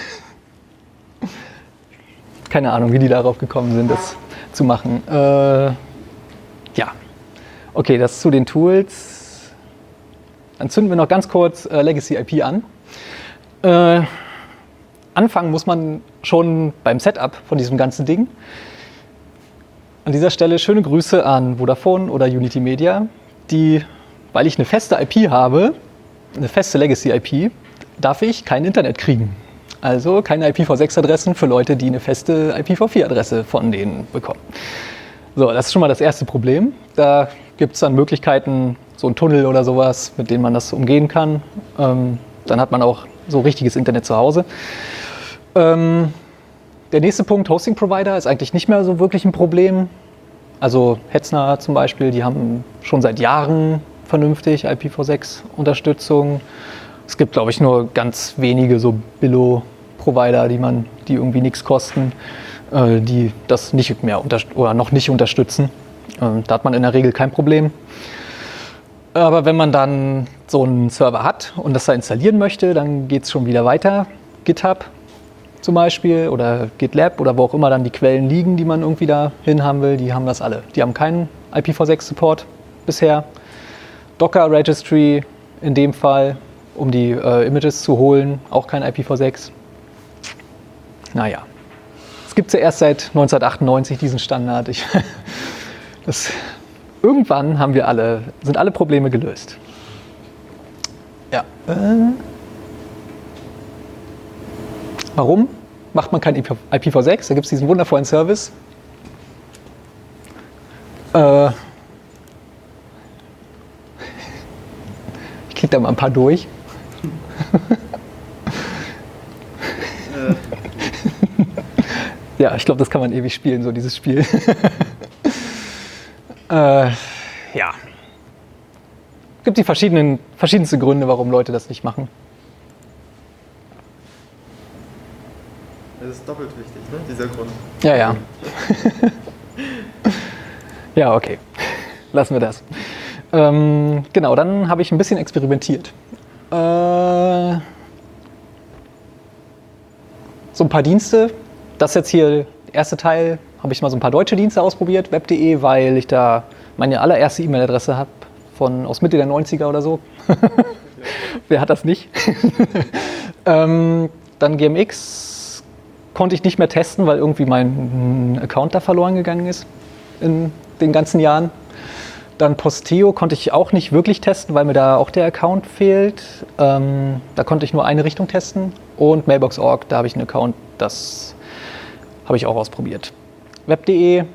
Speaker 1: keine Ahnung, wie die darauf gekommen sind, das zu machen. Äh, ja, okay, das zu den Tools. Dann zünden wir noch ganz kurz äh, Legacy I P an. Äh, anfangen muss man schon beim Setup von diesem ganzen Ding. An dieser Stelle schöne Grüße an Vodafone oder Unity Media, die, weil ich eine feste I P habe, eine feste Legacy I P, darf ich kein Internet kriegen. Also keine I P v sechs Adressen für Leute, die eine feste I P v vier Adresse von denen bekommen. So, das ist schon mal das erste Problem. Da gibt es dann Möglichkeiten, so ein Tunnel oder sowas, mit denen man das umgehen kann. Ähm, dann hat man auch so richtiges Internet zu Hause. Ähm, der nächste Punkt, Hosting Provider, ist eigentlich nicht mehr so wirklich ein Problem. Also Hetzner zum Beispiel, die haben schon seit Jahren vernünftig I P v sechs Unterstützung. Es gibt, glaube ich, nur ganz wenige so Billo-Provider, die man, die irgendwie nichts kosten, äh, die das nicht mehr unter, oder noch nicht unterstützen. Äh, da hat man in der Regel kein Problem. Aber wenn man dann so einen Server hat und das da installieren möchte, dann geht es schon wieder weiter. GitHub zum Beispiel oder GitLab oder wo auch immer dann die Quellen liegen, die man irgendwie da hin haben will, die haben das alle. Die haben keinen I P v sechs Support bisher. Docker Registry in dem Fall um die äh, Images zu holen. Auch kein I P v sechs. Naja. Es gibt ja erst seit neunzehnhundertachtundneunzig diesen Standard. Ich, das, irgendwann haben wir alle, sind alle Probleme gelöst. Ja. Äh, warum macht man kein I P v sechs? Da gibt es diesen wundervollen Service. Äh, ich kriege da mal ein paar durch. Ja, ich glaube, das kann man ewig spielen, so dieses Spiel. äh, ja. Es gibt die verschiedenen, verschiedenste Gründe, warum Leute das nicht machen.
Speaker 2: Das ist doppelt wichtig, ne? Dieser Grund.
Speaker 1: Ja, ja. Ja, okay. Lassen wir das. Ähm, genau, dann habe ich ein bisschen experimentiert. Äh, so ein paar Dienste. Das jetzt hier, der erste Teil, habe ich mal so ein paar deutsche Dienste ausprobiert, web punkt de, weil ich da meine allererste E-Mail-Adresse habe, von aus Mitte der neunziger oder so. Wer hat das nicht? ähm, dann G M X konnte ich nicht mehr testen, weil irgendwie mein Account da verloren gegangen ist in den ganzen Jahren. Dann Posteo konnte ich auch nicht wirklich testen, weil mir da auch der Account fehlt. Ähm, da konnte ich nur eine Richtung testen. Und Mailbox punkt org, da habe ich einen Account, das habe ich auch ausprobiert. web punkt de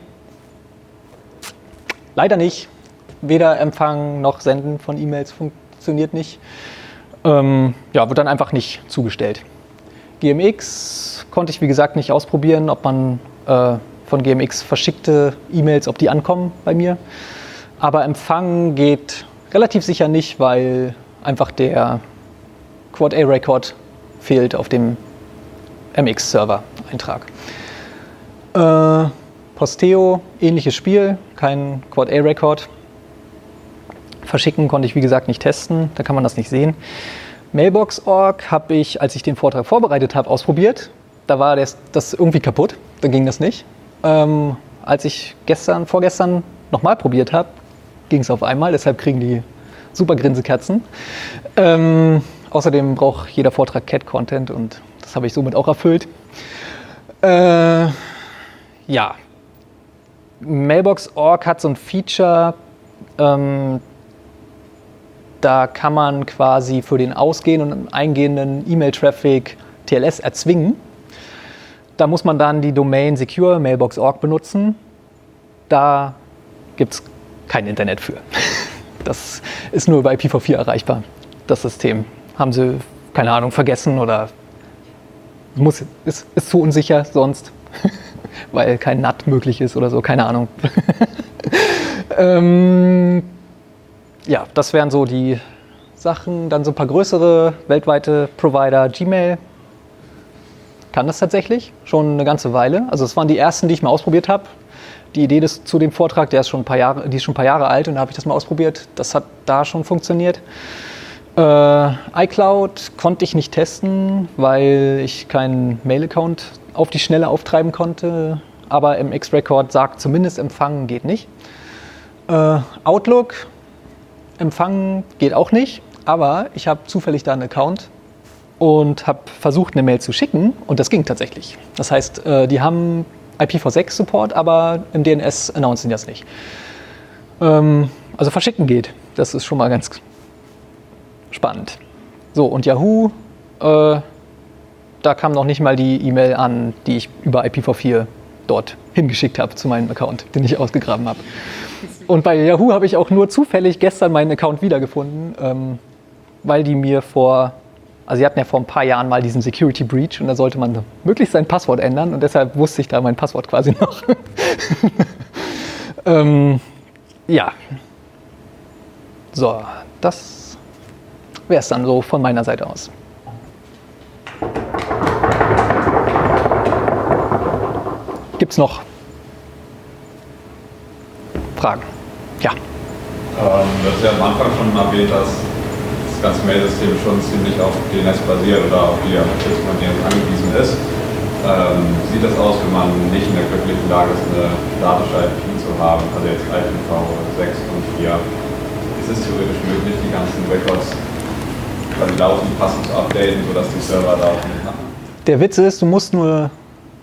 Speaker 1: leider nicht. Weder Empfang noch Senden von E-Mails funktioniert nicht. Ähm, ja, wird dann einfach nicht zugestellt. G M X konnte ich wie gesagt nicht ausprobieren, ob man äh, von G M X verschickte E-Mails, ob die ankommen bei mir. Aber Empfang geht relativ sicher nicht, weil einfach der Quad A-Record fehlt auf dem M X-Server-Eintrag. Äh, Posteo, ähnliches Spiel, kein Quad A-Record. Verschicken konnte ich wie gesagt nicht testen, da kann man das nicht sehen. Mailbox punkt org habe ich, als ich den Vortrag vorbereitet habe, ausprobiert. Da war das, das irgendwie kaputt, dann ging das nicht. Ähm, als ich gestern, vorgestern nochmal probiert habe, ging es auf einmal, deshalb kriegen die super Grinsekerzen. Ähm, außerdem braucht jeder Vortrag Cat-Content und das habe ich somit auch erfüllt. Äh, ja, Mailbox punkt org hat so ein Feature, ähm, da kann man quasi für den ausgehenden und eingehenden E-Mail-Traffic T L S erzwingen. Da muss man dann die Domain secure mailbox punkt org benutzen. Da gibt es kein Internet für. Das ist nur über I P v vier erreichbar, das System. Haben sie, keine Ahnung, vergessen oder muss, ist, ist zu unsicher sonst, weil kein N A T möglich ist oder so, keine Ahnung. ähm, ja, das wären so die Sachen. Dann so ein paar größere weltweite Provider. Gmail kann das tatsächlich schon eine ganze Weile. Also es waren die ersten, die ich mal ausprobiert habe. Die Idee des, zu dem Vortrag, der ist schon ein paar Jahre, die ist schon ein paar Jahre alt und da habe ich das mal ausprobiert. Das hat da schon funktioniert. Äh, iCloud konnte ich nicht testen, weil ich keinen Mail-Account auf die Schnelle auftreiben konnte. Aber M X-Record sagt zumindest empfangen geht nicht. Äh, Outlook empfangen geht auch nicht, aber ich habe zufällig da einen Account und habe versucht, eine Mail zu schicken und das ging tatsächlich. Das heißt, äh, die haben I P v sechs Support, aber im D N S announcen die das nicht. Ähm, also verschicken geht. Das ist schon mal ganz spannend. So, und Yahoo, äh, da kam noch nicht mal die E-Mail an, die ich über I P v vier dort hingeschickt habe zu meinem Account, den ich ausgegraben habe. Und bei Yahoo habe ich auch nur zufällig gestern meinen Account wiedergefunden, ähm, weil die mir vor, also sie hatten ja vor ein paar Jahren mal diesen Security Breach und da sollte man möglichst sein Passwort ändern und deshalb wusste ich da mein Passwort quasi noch. ähm, ja. So, das wäre es dann so von meiner Seite aus. Gibt es noch Fragen? Ja.
Speaker 4: Ähm, du hast ja am Anfang schon erwähnt, dass das ganze Mail-System schon ziemlich auf D N S basiert oder auf die Unterstützung von D N S angewiesen ist. Ähm, sieht das aus, wenn man nicht in der glücklichen Lage ist, eine statische I P zu haben, also jetzt I P v sechs und vier? Ist es theoretisch möglich, die ganzen Records quasi laufend passend zu updaten, sodass die Server da auch nicht machen?
Speaker 1: Der Witz ist, du musst nur...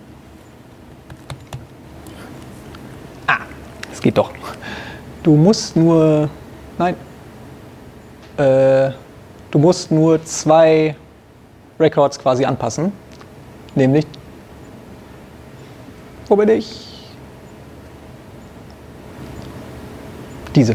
Speaker 1: Ah, es geht doch. Du musst nur... Nein. Äh, du musst nur zwei Records quasi anpassen. Nämlich... Wo bin ich? Diese.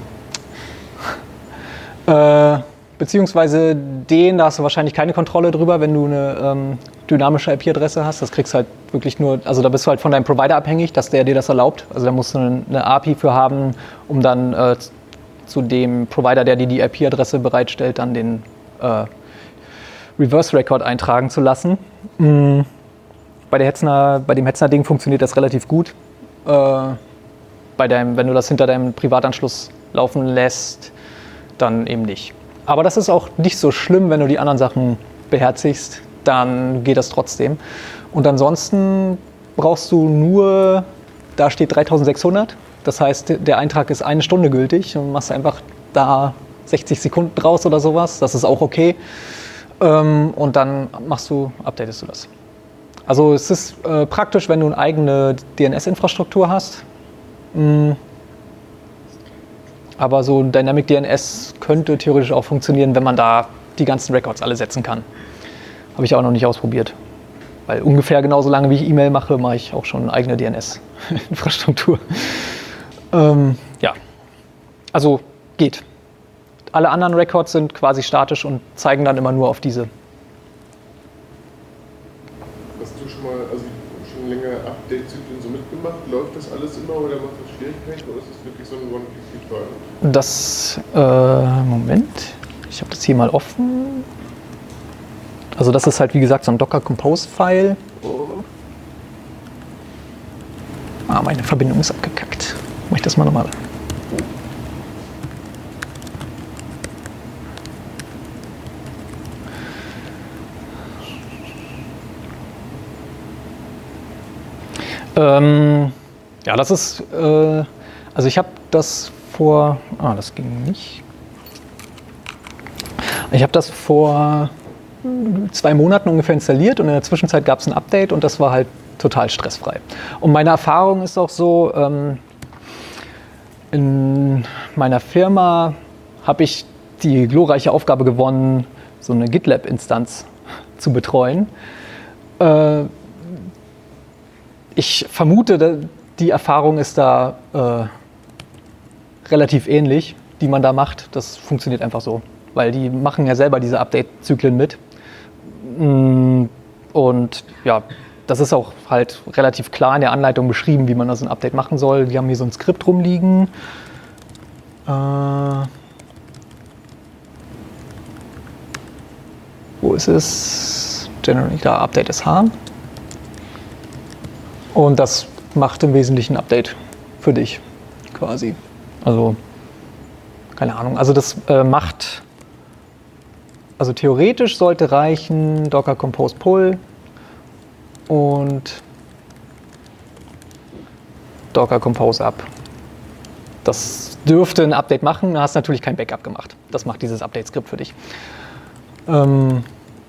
Speaker 1: Äh, beziehungsweise den, da hast du wahrscheinlich keine Kontrolle drüber, wenn du eine ähm, dynamische I P-Adresse hast. Das kriegst du halt wirklich nur, also da bist du halt von deinem Provider abhängig, dass der dir das erlaubt. Also da musst du eine, eine A P I für haben, um dann äh, zu dem Provider, der dir die I P-Adresse bereitstellt, dann den äh, Reverse-Record eintragen zu lassen. Mhm. Bei, der Hetzner, bei dem Hetzner-Ding funktioniert das relativ gut. Äh, bei deinem, wenn du das hinter deinem Privatanschluss laufen lässt, dann eben nicht. Aber das ist auch nicht so schlimm, wenn du die anderen Sachen beherzigst, dann geht das trotzdem. Und ansonsten brauchst du nur, da steht dreitausendsechshundert, das heißt, der Eintrag ist eine Stunde gültig und machst einfach da sechzig Sekunden draus oder sowas, das ist auch okay. Ähm, und dann machst du, updatest du das. Also es ist äh, praktisch, wenn du eine eigene D N S-Infrastruktur hast. Mm. Aber so Dynamic D N S könnte theoretisch auch funktionieren, wenn man da die ganzen Records alle setzen kann. Habe ich auch noch nicht ausprobiert. Weil ungefähr genauso lange wie ich E-Mail mache, mache ich auch schon eine eigene D N S-Infrastruktur. ähm, ja, also geht. Alle anderen Records sind quasi statisch und zeigen dann immer nur auf diese.
Speaker 3: Hast du schon mal, also schon länger Update-Zyklen so mitgemacht? Läuft das alles immer oder macht das Schwierigkeiten oder ist das wirklich so ein One-Click-Feature?
Speaker 1: Das, äh, Moment, ich habe das hier mal offen. Also das ist halt wie gesagt so ein Docker Compose-File. Ah, meine Verbindung ist abgekackt. Mach ich das mal nochmal. Ähm, ja, das ist, äh, also ich habe das vor, ah, das ging nicht. Ich habe das vor zwei Monaten ungefähr installiert und in der Zwischenzeit gab es ein Update und das war halt total stressfrei. Und meine Erfahrung ist auch so, ähm, in meiner Firma habe ich die glorreiche Aufgabe gewonnen, so eine GitLab-Instanz zu betreuen. Äh, Ich vermute, die Erfahrung ist da äh, relativ ähnlich, die man da macht. Das funktioniert einfach so, weil die machen ja selber diese Update-Zyklen mit. Und ja, das ist auch halt relativ klar in der Anleitung beschrieben, wie man das ein Update machen soll. Wir haben hier so ein Skript rumliegen. Äh, wo ist es? Generally, da Update S H. Und das macht im Wesentlichen ein Update für dich, quasi. Also, keine Ahnung. Also das äh, macht, also theoretisch sollte reichen Docker Compose Pull und Docker Compose Up. Das dürfte ein Update machen, du hast natürlich kein Backup gemacht. Das macht dieses Update-Skript für dich. Ähm,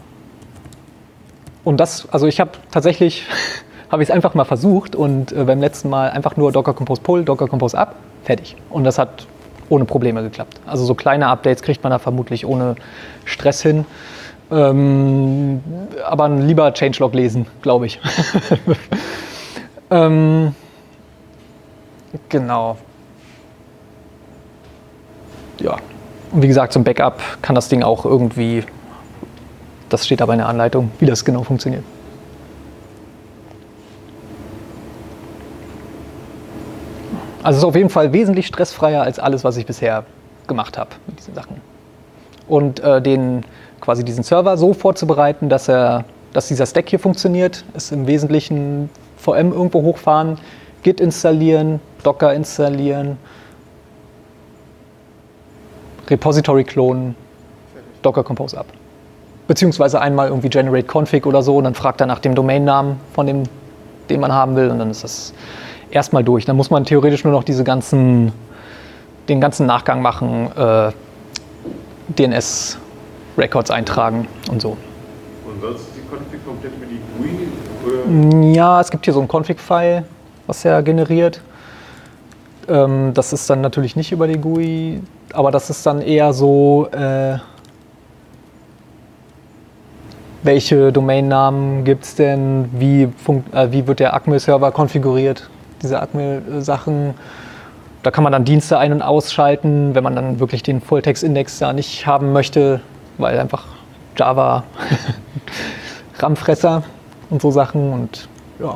Speaker 1: und das, also ich habe tatsächlich... habe ich es einfach mal versucht und äh, beim letzten Mal einfach nur Docker Compose Pull, Docker Compose Up, fertig. Und das hat ohne Probleme geklappt. Also so kleine Updates kriegt man da vermutlich ohne Stress hin. Ähm, aber lieber Changelog lesen, glaube ich. ähm, genau. Ja. Und wie gesagt, zum Backup kann das Ding auch irgendwie, das steht aber in der Anleitung, wie das genau funktioniert. Also es ist auf jeden Fall wesentlich stressfreier als alles, was ich bisher gemacht habe mit diesen Sachen. Und äh, den, quasi diesen Server so vorzubereiten, dass, er, dass dieser Stack hier funktioniert, ist im Wesentlichen V M irgendwo hochfahren, Git installieren, Docker installieren, Repository klonen, Docker Compose Up. Beziehungsweise einmal irgendwie generate config oder so und dann fragt er nach dem Domainnamen von dem, den man haben will und dann ist das erstmal durch. Dann muss man theoretisch nur noch diese ganzen, den ganzen Nachgang machen, äh, D N S Records eintragen und so.
Speaker 3: Und sonst ist die Config komplett über die G U I? Oder?
Speaker 1: Ja, es gibt hier so ein Config-File, was er generiert. Ähm, das ist dann natürlich nicht über die G U I, aber das ist dann eher so, äh, welche Domainnamen gibt es denn, wie, äh, wie wird der A C M L-Server konfiguriert, diese A C M L-Sachen. Da kann man dann Dienste ein- und ausschalten, wenn man dann wirklich den Volltext-Index da nicht haben möchte, weil einfach Java RAM-Fresser und so Sachen und ja.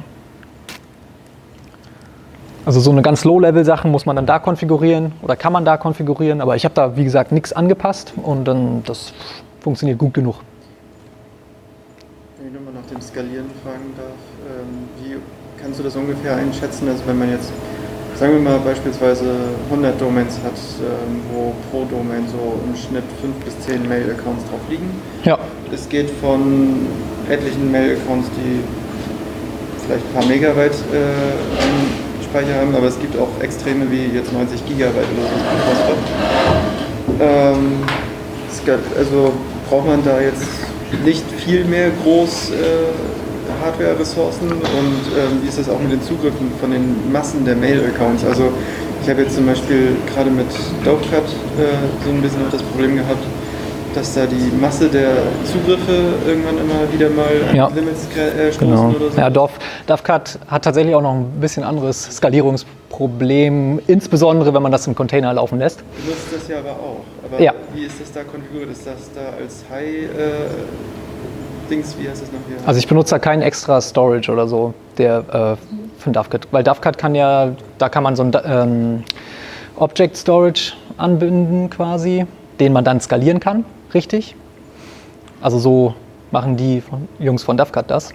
Speaker 1: Also so eine ganz Low-Level-Sachen muss man dann da konfigurieren oder kann man da konfigurieren, aber ich habe da wie gesagt nichts angepasst und dann das funktioniert gut genug.
Speaker 2: Wenn ich nochmal nach dem Skalieren fragen darf, ähm, wie kannst du das ungefähr einschätzen? Also wenn man jetzt, sagen wir mal beispielsweise hundert Domains hat, ähm, wo pro Domain so im Schnitt fünf bis zehn Mail-Accounts drauf liegen.
Speaker 1: Ja.
Speaker 2: Es geht von etlichen Mail-Accounts, die vielleicht ein paar Megabyte äh, an Speicher haben, aber es gibt auch Extreme wie jetzt neunzig Gigabyte oder so. Ähm, also braucht man da jetzt nicht viel mehr groß äh, Hardware-Ressourcen und ähm, wie ist das auch mit den Zugriffen von den Massen der Mail-Accounts? Also ich habe jetzt zum Beispiel gerade mit Dovecat äh, so ein bisschen auch das Problem gehabt, dass da die Masse der Zugriffe irgendwann immer wieder mal an
Speaker 1: ja.
Speaker 2: Limits äh, stoßen
Speaker 1: genau.
Speaker 2: oder so.
Speaker 1: Ja, Dovecat hat tatsächlich auch noch ein bisschen anderes Skalierungsproblem, insbesondere wenn man das im Container laufen lässt.
Speaker 2: Du nutzt das ja aber auch. Aber
Speaker 1: ja.
Speaker 2: wie ist das da konfiguriert? Ist das da als High äh, Dings, wie heißt das noch hier?
Speaker 1: Also ich benutze da keinen extra Storage oder so, der äh, von Dovecat, weil Dovecat kann ja, da kann man so ein ähm, Object Storage anbinden quasi, den man dann skalieren kann. Richtig. Also so machen die Jungs von Dovecat das,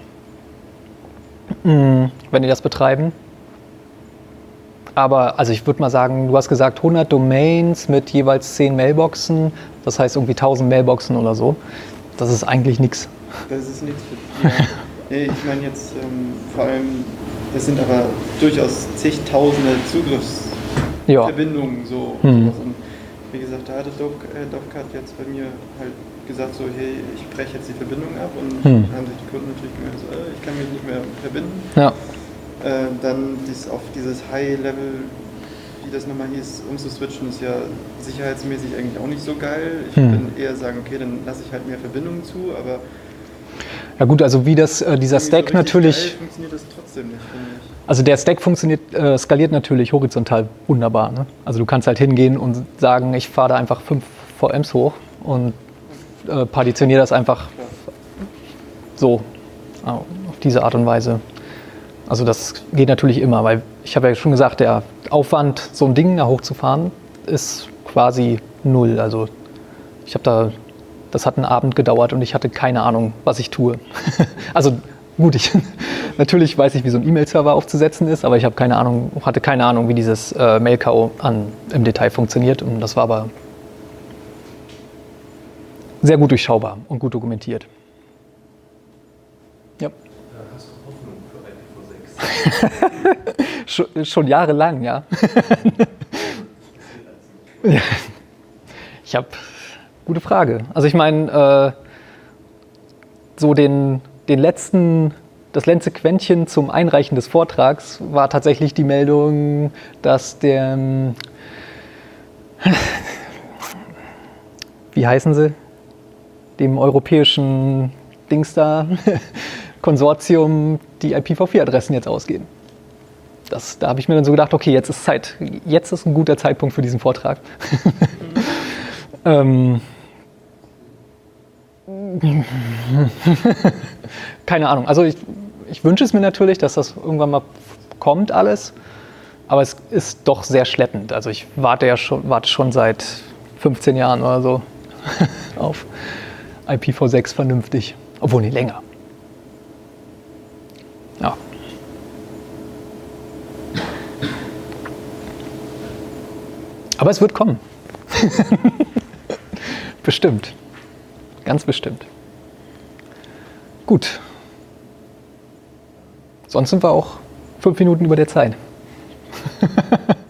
Speaker 1: wenn die das betreiben. Aber also ich würde mal sagen, du hast gesagt hundert Domains mit jeweils zehn Mailboxen, das heißt irgendwie tausend Mailboxen oder so. Das ist eigentlich nichts.
Speaker 2: Das ist nichts für die. Ja. Nee, ich meine jetzt ähm, vor allem, das sind aber durchaus zigtausende Zugriffsverbindungen. Ja. So,
Speaker 1: hm.
Speaker 2: Und wie gesagt, da hatte Dovecat jetzt bei mir halt gesagt so, hey, ich breche jetzt die Verbindung ab und
Speaker 1: hm.
Speaker 2: haben sich die Kunden natürlich gemerkt, so, äh, ich kann mich nicht mehr verbinden.
Speaker 1: Ja.
Speaker 2: Äh, dann dies, auf dieses High-Level, wie das nochmal hieß, umzuswitchen, ist ja sicherheitsmäßig eigentlich auch nicht so geil. Ich
Speaker 1: hm.
Speaker 2: würde eher sagen, okay, dann lasse ich halt mehr Verbindungen zu, aber
Speaker 1: ja gut, also wie das, äh, dieser Stack
Speaker 2: so
Speaker 1: natürlich...
Speaker 2: Geil funktioniert das trotzdem nicht, finde ich.
Speaker 1: Also der Stack funktioniert, äh, skaliert natürlich horizontal wunderbar. Ne? Also du kannst halt hingehen und sagen, ich fahre da einfach fünf V Ms hoch und äh, partitioniere das einfach
Speaker 2: Klar.
Speaker 1: so, auf diese Art und Weise. Also das geht natürlich immer, weil ich habe ja schon gesagt, der Aufwand, so ein Ding da hochzufahren, ist quasi null. Also ich habe da, das hat einen Abend gedauert und ich hatte keine Ahnung, was ich tue. Also gut, ich natürlich weiß ich, wie so ein E-Mail-Server aufzusetzen ist, aber ich habe keine Ahnung, hatte keine Ahnung, wie dieses äh, Mail-Cow an im Detail funktioniert. Und das war aber sehr gut durchschaubar und gut dokumentiert. Ja.
Speaker 5: Hast du Hoffnung für I P v sechs?
Speaker 1: schon, schon jahrelang, ja. Ja. Ich habe gute Frage. Also ich meine, äh, so den, den letzten Das letzte Quäntchen zum Einreichen des Vortrags war tatsächlich die Meldung, dass der, wie heißen sie, dem europäischen Dings da, Konsortium, die I P v vier Adressen jetzt ausgehen. Das, da habe ich mir dann so gedacht, okay, jetzt ist Zeit, jetzt ist ein guter Zeitpunkt für diesen Vortrag. ähm, Keine Ahnung. Also ich, ich wünsche es mir natürlich, dass das irgendwann mal kommt alles, aber es ist doch sehr schleppend. Also ich warte ja schon, warte schon seit fünfzehn Jahren oder so auf I P v sechs vernünftig, obwohl nicht länger. Ja. Aber es wird kommen. Bestimmt. Ganz bestimmt. Gut. Sonst sind wir auch fünf Minuten über der Zeit.